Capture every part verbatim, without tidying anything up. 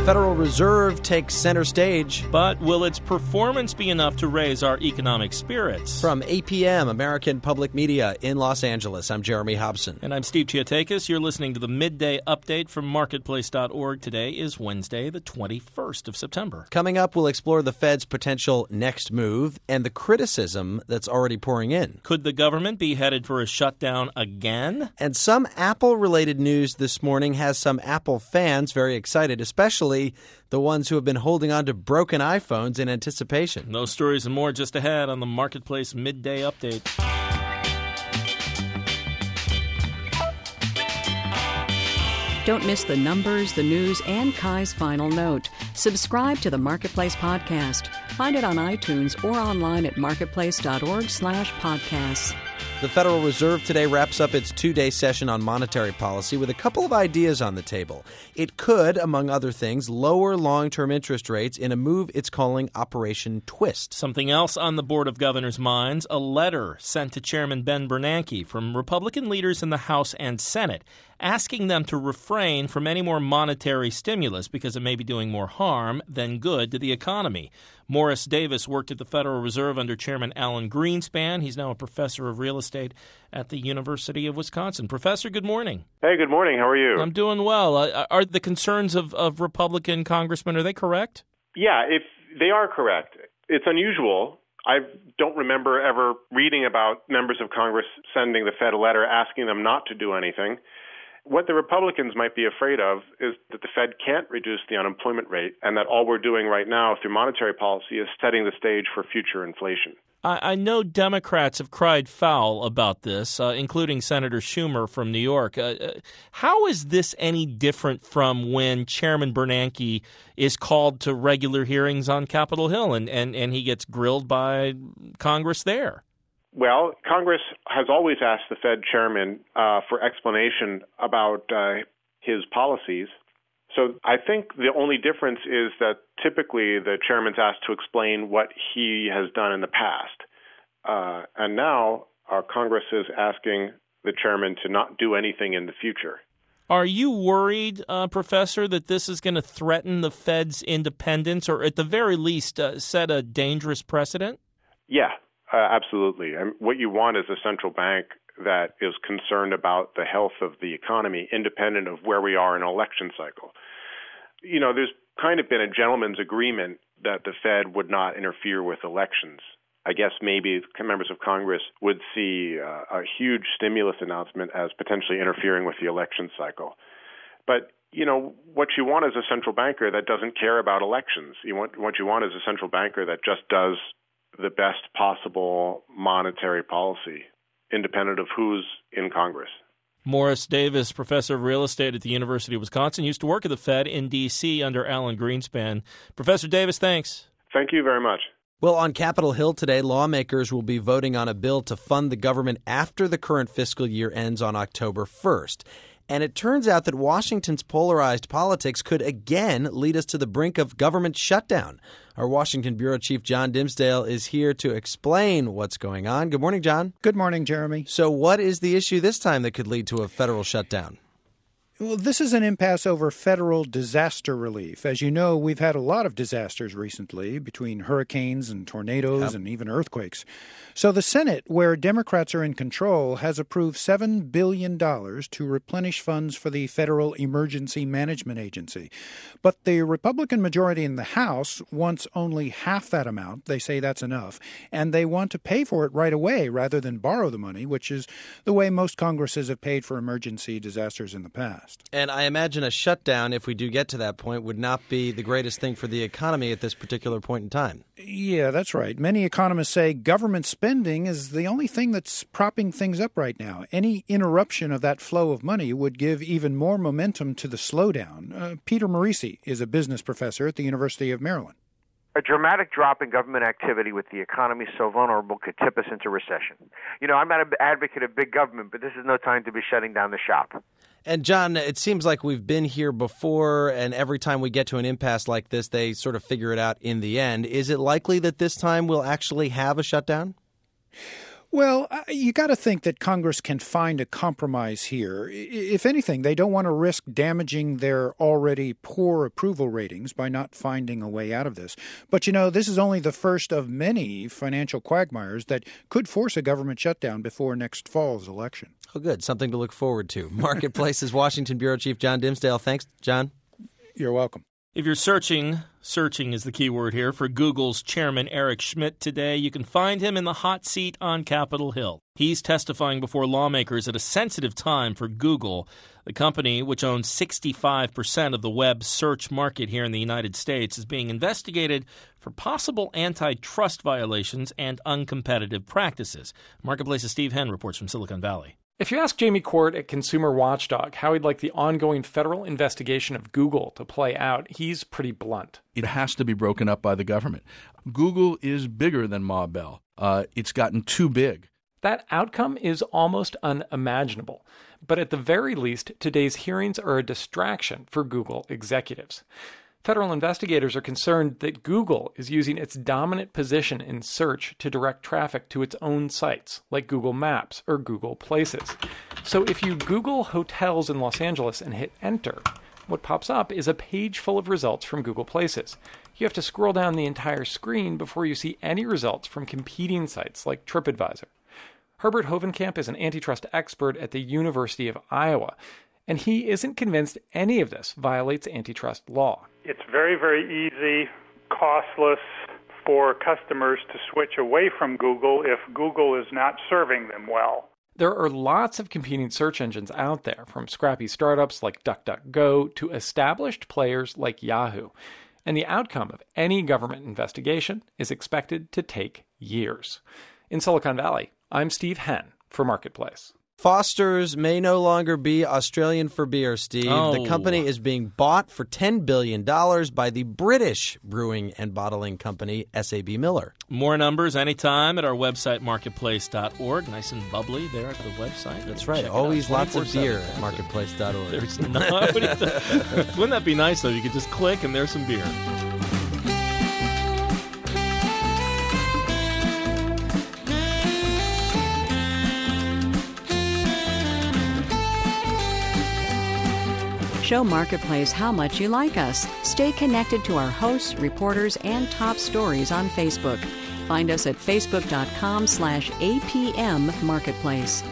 The Federal Reserve takes center stage. But will its performance be enough to raise our economic spirits? From A P M, American Public Media in Los Angeles, I'm Jeremy Hobson. And I'm Steve Chiatakis. You're listening to the Midday Update from marketplace dot org. Today is Wednesday, the twenty-first of September. Coming up, we'll explore the Fed's potential next move and the criticism that's already pouring in. Could the government be headed for a shutdown again? And some Apple-related news this morning has some Apple fans very excited, especially the ones who have been holding on to broken iPhones in anticipation. Those stories and more just ahead on the Marketplace Midday Update. Don't miss the numbers, the news, and Kai's final note. Subscribe to the Marketplace Podcast. Find it on iTunes or online at marketplace dot org slash podcasts. The Federal Reserve today wraps up its two-day session on monetary policy with a couple of ideas on the table. It could, among other things, lower long-term interest rates in a move it's calling Operation Twist. Something else on the Board of Governors' minds, a letter sent to Chairman Ben Bernanke from Republican leaders in the House and Senate, asking them to refrain from any more monetary stimulus because it may be doing more harm than good to the economy. Morris Davis worked at the Federal Reserve under Chairman Alan Greenspan. He's now a professor of real estate at the University of Wisconsin. Professor, good morning. Hey, good morning. How are you? I'm doing well. Uh, are the concerns of, of Republican congressmen, are they correct? Yeah, if they are correct. It's unusual. I don't remember ever reading about members of Congress sending the Fed a letter asking them not to do anything. What the Republicans might be afraid of is that the Fed can't reduce the unemployment rate and that all we're doing right now through monetary policy is setting the stage for future inflation. I, I know Democrats have cried foul about this, uh, including Senator Schumer from New York. Uh, uh, how is this any different from when Chairman Bernanke is called to regular hearings on Capitol Hill and, and, and he gets grilled by Congress there? Well, Congress has always asked the Fed chairman uh, for explanation about uh, his policies. So I think the only difference is that typically the chairman's asked to explain what he has done in the past. Uh, and now our Congress is asking the chairman to not do anything in the future. Are you worried, uh, Professor, that this is going to threaten the Fed's independence or at the very least uh, set a dangerous precedent? Yeah. Uh, absolutely. And what you want is a central bank that is concerned about the health of the economy, independent of where we are in an election cycle. You know, there's kind of been a gentleman's agreement that the Fed would not interfere with elections. I guess maybe members of Congress would see uh, a huge stimulus announcement as potentially interfering with the election cycle. But, you know, what you want is a central banker that doesn't care about elections. You want, what you want is a central banker that just does the best possible monetary policy, independent of who's in Congress. Morris Davis, professor of real estate at the University of Wisconsin, used to work at the Fed in D C under Alan Greenspan. Professor Davis, thanks. Thank you very much. Well, on Capitol Hill today, lawmakers will be voting on a bill to fund the government after the current fiscal year ends on October first. And it turns out that Washington's polarized politics could again lead us to the brink of government shutdown. Our Washington Bureau Chief John Dimsdale is here to explain what's going on. Good morning, John. Good morning, Jeremy. So what is the issue this time that could lead to a federal shutdown? Well, this is an impasse over federal disaster relief. As you know, we've had a lot of disasters recently between hurricanes and tornadoes yep. and even earthquakes. So the Senate, where Democrats are in control, has approved seven billion dollars to replenish funds for the Federal Emergency Management Agency. But the Republican majority in the House wants only half that amount. They say that's enough. And they want to pay for it right away rather than borrow the money, which is the way most Congresses have paid for emergency disasters in the past. And I imagine a shutdown, if we do get to that point, would not be the greatest thing for the economy at this particular point in time. Yeah, that's right. Many economists say government spending is the only thing that's propping things up right now. Any interruption of that flow of money would give even more momentum to the slowdown. Uh, Peter Morisi is a business professor at the University of Maryland. A dramatic drop in government activity with the economy so vulnerable could tip us into recession. You know, I'm not an advocate of big government, but this is no time to be shutting down the shop. And, John, it seems like we've been here before, and every time we get to an impasse like this, they sort of figure it out in the end. Is it likely that this time we'll actually have a shutdown? Well, you got to think that Congress can find a compromise here. If anything, they don't want to risk damaging their already poor approval ratings by not finding a way out of this. But, you know, this is only the first of many financial quagmires that could force a government shutdown before next fall's election. Oh, good. Something to look forward to. Marketplace's Washington Bureau Chief John Dimsdale. Thanks, John. You're welcome. If you're searching, searching is the key word here, for Google's chairman Eric Schmidt today, you can find him in the hot seat on Capitol Hill. He's testifying before lawmakers at a sensitive time for Google, the company, which owns sixty-five percent of the web search market here in the United States, is being investigated for possible antitrust violations and uncompetitive practices. Marketplace's Steve Henn reports from Silicon Valley. If you ask Jamie Court at Consumer Watchdog how he'd like the ongoing federal investigation of Google to play out, he's pretty blunt. It has to be broken up by the government. Google is bigger than Ma Bell. Uh, it's gotten too big. That outcome is almost unimaginable. But at the very least, today's hearings are a distraction for Google executives. Federal investigators are concerned that Google is using its dominant position in search to direct traffic to its own sites, like Google Maps or Google Places. So if you Google hotels in Los Angeles and hit enter, what pops up is a page full of results from Google Places. You have to scroll down the entire screen before you see any results from competing sites like TripAdvisor. Herbert Hovenkamp is an antitrust expert at the University of Iowa, and he isn't convinced any of this violates antitrust law. It's very, very easy, costless for customers to switch away from Google if Google is not serving them well. There are lots of competing search engines out there, from scrappy startups like DuckDuckGo to established players like Yahoo. And the outcome of any government investigation is expected to take years. In Silicon Valley, I'm Steve Henn for Marketplace. Foster's may no longer be Australian for beer, Steve. Oh. The company is being bought for ten billion dollars by the British brewing and bottling company S A B Miller. More numbers anytime at our website, marketplace dot org. Nice and bubbly there at the website. That's right. Check Always lots of twenty-four seven. beer at marketplace dot org. There's not. Wouldn't that be nice, though? You could just click and there's some beer. Show Marketplace how much you like us. Stay connected to our hosts, reporters, and top stories on Facebook. Find us at facebook.com slash APM Marketplace.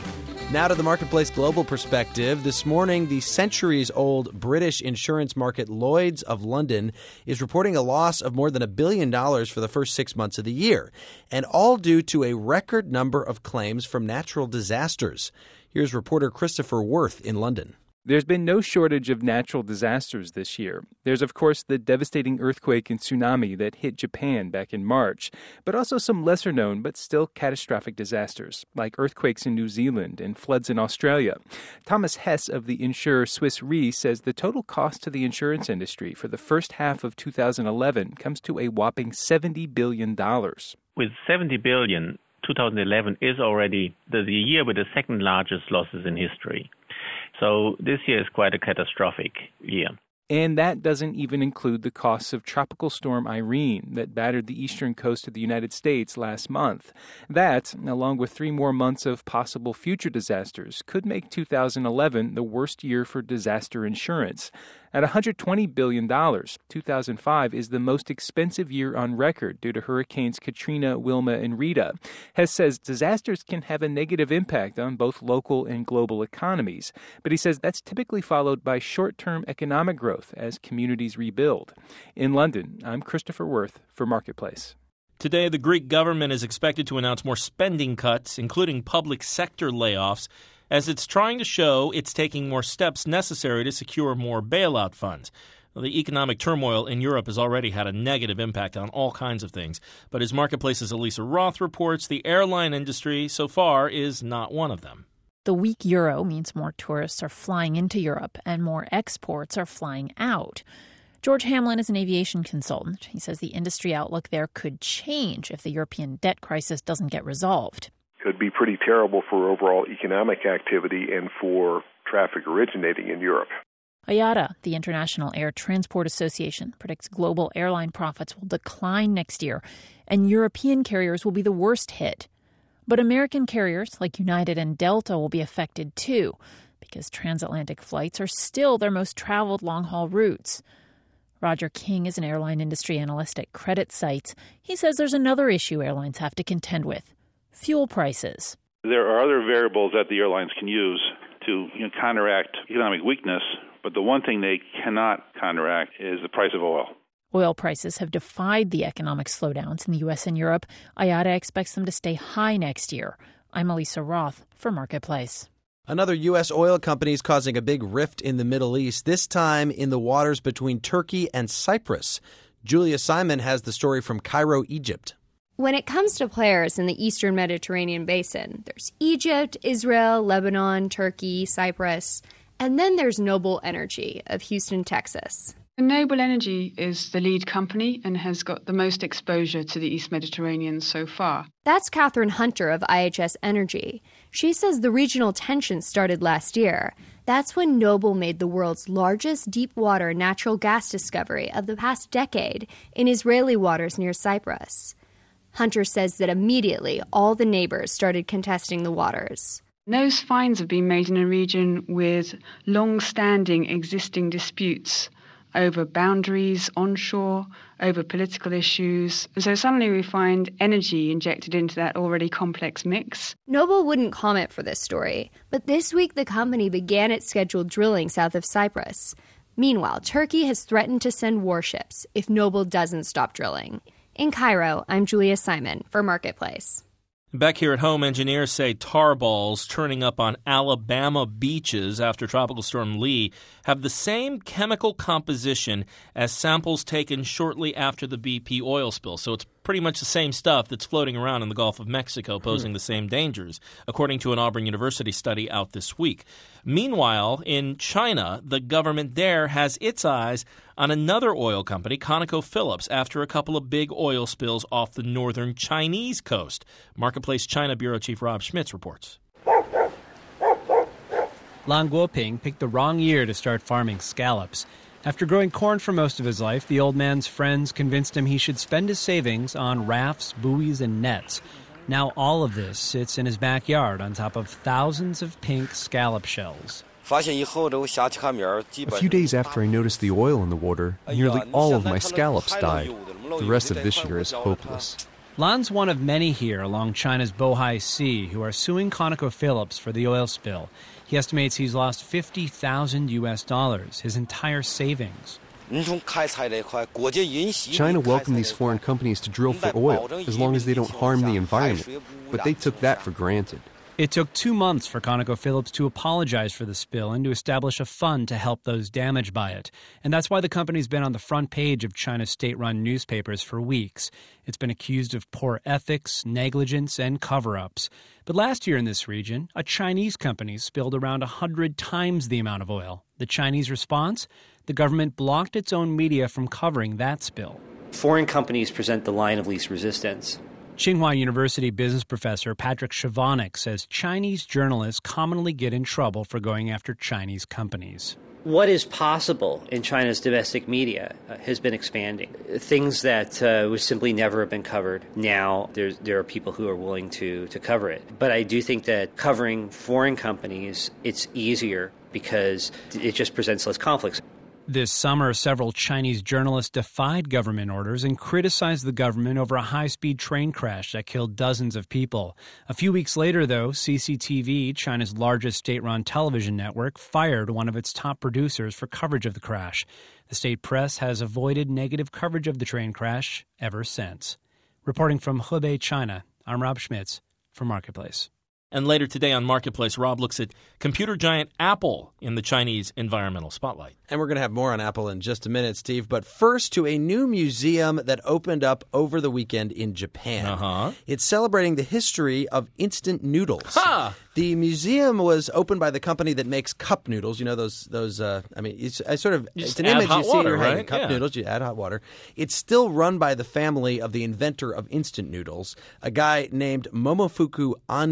Now to the Marketplace Global Perspective. This morning, the centuries-old British insurance market Lloyd's of London is reporting a loss of more than a billion dollars for the first six months of the year, and all due to a record number of claims from natural disasters. Here's reporter Christopher Worth in London. There's been no shortage of natural disasters this year. There's, of course, the devastating earthquake and tsunami that hit Japan back in March, but also some lesser-known but still catastrophic disasters, like earthquakes in New Zealand and floods in Australia. Thomas Hess of the insurer Swiss Re says the total cost to the insurance industry for the first half of two thousand eleven comes to a whopping seventy billion dollars. With seventy billion dollars, two thousand eleven is already the, the year with the second largest losses in history. So this year is quite a catastrophic year. And that doesn't even include the costs of Tropical Storm Irene that battered the eastern coast of the United States last month. That, along with three more months of possible future disasters, could make two thousand eleven the worst year for disaster insurance. At one hundred twenty billion dollars, two thousand five is the most expensive year on record due to hurricanes Katrina, Wilma, and Rita. Hess says disasters can have a negative impact on both local and global economies, but he says that's typically followed by short-term economic growth as communities rebuild. In London, I'm Christopher Worth for Marketplace. Today, the Greek government is expected to announce more spending cuts, including public sector layoffs, as it's trying to show it's taking more steps necessary to secure more bailout funds. Well, the economic turmoil in Europe has already had a negative impact on all kinds of things. But as Marketplace's Elisa Roth reports, the airline industry so far is not one of them. The weak euro means more tourists are flying into Europe and more exports are flying out. George Hamlin is an aviation consultant. He says the industry outlook there could change if the European debt crisis doesn't get resolved. Could be pretty terrible for overall economic activity and for traffic originating in Europe. I A T A, the International Air Transport Association, predicts global airline profits will decline next year, and European carriers will be the worst hit. But American carriers like United and Delta will be affected too, because transatlantic flights are still their most traveled long-haul routes. Roger King is an airline industry analyst at CreditSights. He says there's another issue airlines have to contend with: fuel prices. There are other variables that the airlines can use to you know, counteract economic weakness, but the one thing they cannot counteract is the price of oil. Oil prices have defied the economic slowdowns in the U S and Europe. I A T A expects them to stay high next year. I'm Elisa Roth for Marketplace. Another U S oil company is causing a big rift in the Middle East, this time in the waters between Turkey and Cyprus. Julia Simon has the story from Cairo, Egypt. When it comes to players in the eastern Mediterranean basin, there's Egypt, Israel, Lebanon, Turkey, Cyprus, and then there's Noble Energy of Houston, Texas. Noble Energy is the lead company and has got the most exposure to the East Mediterranean so far. That's Catherine Hunter of I H S Energy. She says the regional tension started last year. That's when Noble made the world's largest deep-water natural gas discovery of the past decade in Israeli waters near Cyprus. Hunter says that immediately all the neighbors started contesting the waters. Those finds have been made in a region with long-standing existing disputes over boundaries onshore, over political issues. And so suddenly we find energy injected into that already complex mix. Noble wouldn't comment for this story, but this week the company began its scheduled drilling south of Cyprus. Meanwhile, Turkey has threatened to send warships if Noble doesn't stop drilling. In Cairo, I'm Julia Simon for Marketplace. Back here at home, engineers say tar balls turning up on Alabama beaches after Tropical Storm Lee have the same chemical composition as samples taken shortly after the B P oil spill. So it's pretty much the same stuff that's floating around in the Gulf of Mexico, posing hmm. the same dangers, according to an Auburn University study out this week. Meanwhile, in China, the government there has its eyes on another oil company, ConocoPhillips, after a couple of big oil spills off the northern Chinese coast. Marketplace China Bureau Chief Rob Schmitz reports. Lan Guoping picked the wrong year to start farming scallops. After growing corn for most of his life, the old man's friends convinced him he should spend his savings on rafts, buoys, and nets. Now all of this sits in his backyard on top of thousands of pink scallop shells. A few days after I noticed the oil in the water, nearly all of my scallops died. The rest of this year is hopeless. Lan's one of many here along China's Bohai Sea who are suing ConocoPhillips for the oil spill. He estimates he's lost fifty thousand U S dollars, his entire savings. China welcomed these foreign companies to drill for oil as long as they don't harm the environment, but they took that for granted. It took two months for ConocoPhillips to apologize for the spill and to establish a fund to help those damaged by it. And that's why the company's been on the front page of China's state-run newspapers for weeks. It's been accused of poor ethics, negligence, and cover-ups. But last year in this region, a Chinese company spilled around one hundred times the amount of oil. The Chinese response? The government blocked its own media from covering that spill. Foreign companies present the line of least resistance. Tsinghua University business professor Patrick Chavanik says Chinese journalists commonly get in trouble for going after Chinese companies. What is possible in China's domestic media uh, has been expanding. Things that uh, would simply never have been covered. Now there's, there are people who are willing to, to cover it. But I do think that covering foreign companies, it's easier because it just presents less conflicts. This summer, several Chinese journalists defied government orders and criticized the government over a high-speed train crash that killed dozens of people. A few weeks later, though, C C T V, China's largest state-run television network, fired one of its top producers for coverage of the crash. The state press has avoided negative coverage of the train crash ever since. Reporting from Hebei, China, I'm Rob Schmitz for Marketplace. And later today on Marketplace, Rob looks at computer giant Apple in the Chinese environmental spotlight. And we're going to have more on Apple in just a minute, Steve. But first, to a new museum that opened up over the weekend in Japan. Uh-huh. It's celebrating the history of instant noodles. Ha! The museum was opened by the company that makes cup noodles. You know those those. Uh, I mean, it's I sort of you it's an add image hot you see water, in your right? hand. Cup yeah. noodles. You add hot water. It's still run by the family of the inventor of instant noodles, a guy named Momofuku Ando, who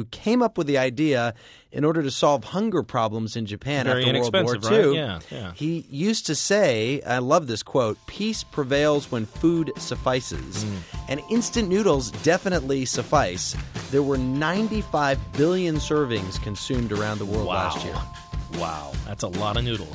who came up with the idea in order to solve hunger problems in Japan Very after World War inexpensive, Two. right? Yeah, yeah. He used to say, I love this quote, "Peace prevails when food suffices." Mm. And instant noodles definitely suffice. There were ninety-five billion servings consumed around the world Wow. last year. Wow, that's a lot of noodles.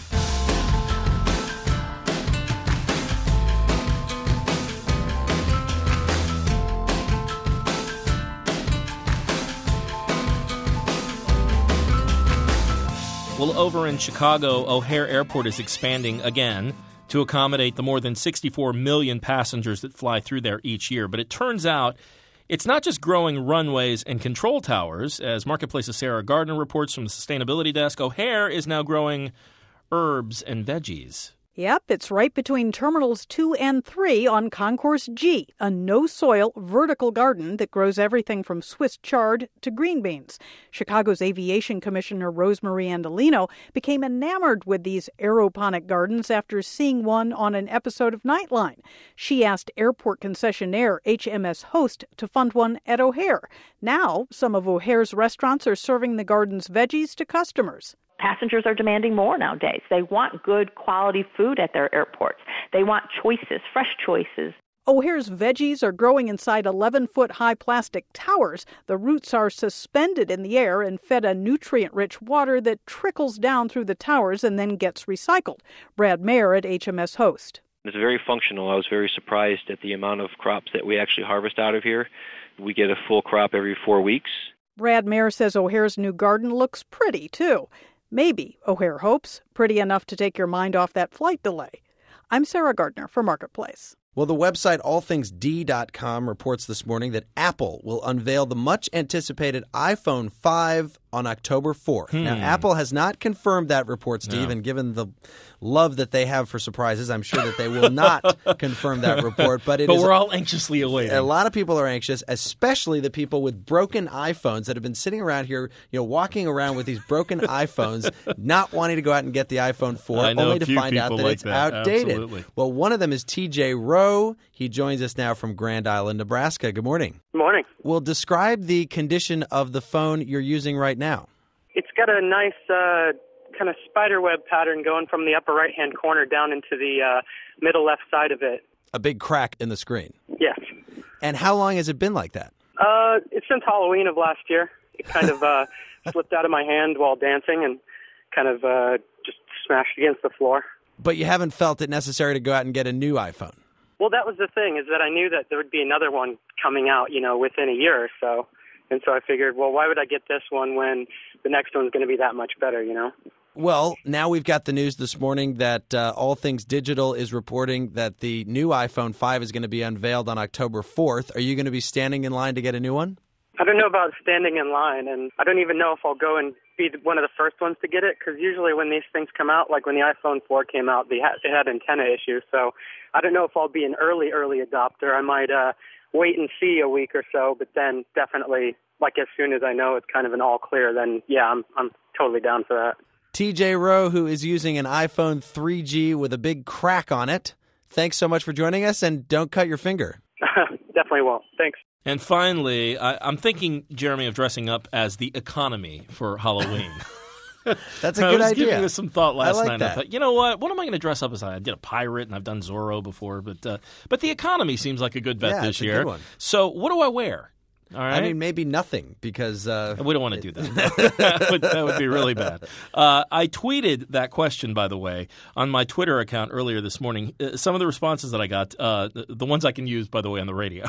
Well, over in Chicago, O'Hare Airport is expanding again to accommodate the more than sixty-four million passengers that fly through there each year. But it turns out it's not just growing runways and control towers. As Marketplace's Sarah Gardner reports from the Sustainability Desk, O'Hare is now growing herbs and veggies. Yep, it's right between Terminals two and three on Concourse G, a no-soil vertical garden that grows everything from Swiss chard to green beans. Chicago's Aviation Commissioner Rosemarie Andolino became enamored with these aeroponic gardens after seeing one on an episode of Nightline. She asked airport concessionaire H M S Host to fund one at O'Hare. Now, some of O'Hare's restaurants are serving the garden's veggies to customers. Passengers are demanding more nowadays. They want good quality food at their airports. They want choices, fresh choices. O'Hare's veggies are growing inside eleven-foot-high plastic towers. The roots are suspended in the air and fed a nutrient-rich water that trickles down through the towers and then gets recycled. Brad Mayer at H M S Host. It's very functional. I was very surprised at the amount of crops that we actually harvest out of here. We get a full crop every four weeks. Brad Mayer says O'Hare's new garden looks pretty, too. Maybe, O'Hare hopes, pretty enough to take your mind off that flight delay. I'm Sarah Gardner for Marketplace. Well, the website all things d dot com reports this morning that Apple will unveil the much-anticipated iPhone five on October fourth. Hmm. Now, Apple has not confirmed that report, Steve, No. and given the love that they have for surprises, I'm sure that they will not confirm that report. But it But is we're all anxiously awaiting. A lot of people are anxious, especially the people with broken iPhones that have been sitting around here, you know, walking around with these broken iPhones, not wanting to go out and get the iPhone four, I know only a to few find out people that like it's that. outdated. Absolutely. Well, one of them is T J Rowe. He joins us now from Grand Island, Nebraska. Good morning. Good morning. Well, describe the condition of the phone you're using right now. It's got a nice uh, kind of spider web pattern going from the upper right-hand corner down into the uh, middle left side of it. A big crack in the screen. Yes. And how long has it been like that? Uh, it's since Halloween of last year. It kind of uh, slipped out of my hand while dancing and kind of uh, just smashed against the floor. But you haven't felt it necessary to go out and get a new iPhone. Well, that was the thing, is that I knew that there would be another one coming out, you know, within a year or so. And so I figured, well, why would I get this one when the next one's going to be that much better, you know? Well, now we've got the news this morning that uh, All Things Digital is reporting that the new iPhone five is going to be unveiled on October fourth. Are you going to be standing in line to get a new one? I don't know about standing in line, and I don't even know if I'll go and be one of the first ones to get it, because usually when these things come out, like when the iPhone four came out, they had, it had antenna issues. So I don't know if I'll be an early, early adopter. I might uh, wait and see a week or so, but then definitely, like as soon as I know it's kind of an all clear, then yeah, I'm I'm totally down for that. T J Rowe, who is using an iPhone three G with a big crack on it. Thanks so much for joining us, and don't cut your finger. Definitely won't. Thanks. And finally, I, I'm thinking, Jeremy, of dressing up as the economy for Halloween. That's a I good was idea. giving this some thought last I like night. that. I thought, you know what? What am I going to dress up as? I did a pirate, and I've done Zorro before, but uh, but the economy seems like a good bet Yeah, this it's a year. good one. So what do I wear? All right. I mean, maybe nothing, because... Uh, we don't want to do that. that, would, that would be really bad. Uh, I tweeted that question, by the way, on my Twitter account earlier this morning. Uh, some of the responses that I got, uh, the, the ones I can use, by the way, on the radio.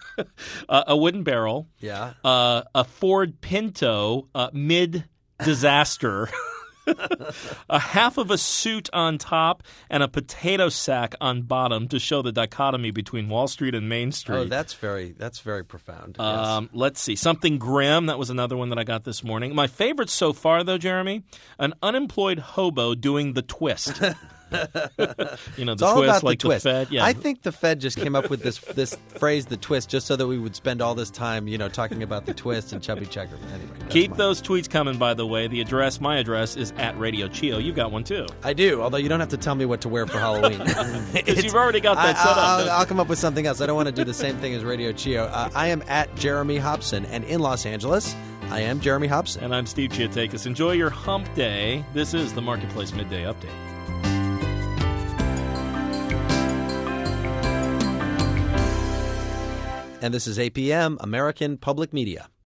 uh, a wooden barrel. Yeah. Uh, a Ford Pinto uh, mid-disaster. A half of a suit on top and a potato sack on bottom to show the dichotomy between Wall Street and Main Street. Oh, that's very that's very profound. Um, let's see. Something grim. That was another one that I got this morning. My favorite so far, though, Jeremy, an unemployed hobo doing the twist. You know, It's the all twist, about like the twist. Fed. Yeah. I think the Fed just came up with this this phrase, the twist, just so that we would spend all this time, you know, talking about the twist and chubby checker. Anyway, that's Keep mine. those tweets coming, by the way. The address, my address, is at Radio Chio. You've got one, too. I do, although you don't have to tell me what to wear for Halloween. Because you've already got that I, set up. I'll, don't you? I'll come up with something else. I don't want to do the same thing as Radio Chio. Uh, I am at Jeremy Hobson, and in Los Angeles, I am Jeremy Hobson. And I'm Steve Chiatakis. Enjoy your hump day. This is the Marketplace Midday Update. And this is A P M, American Public Media.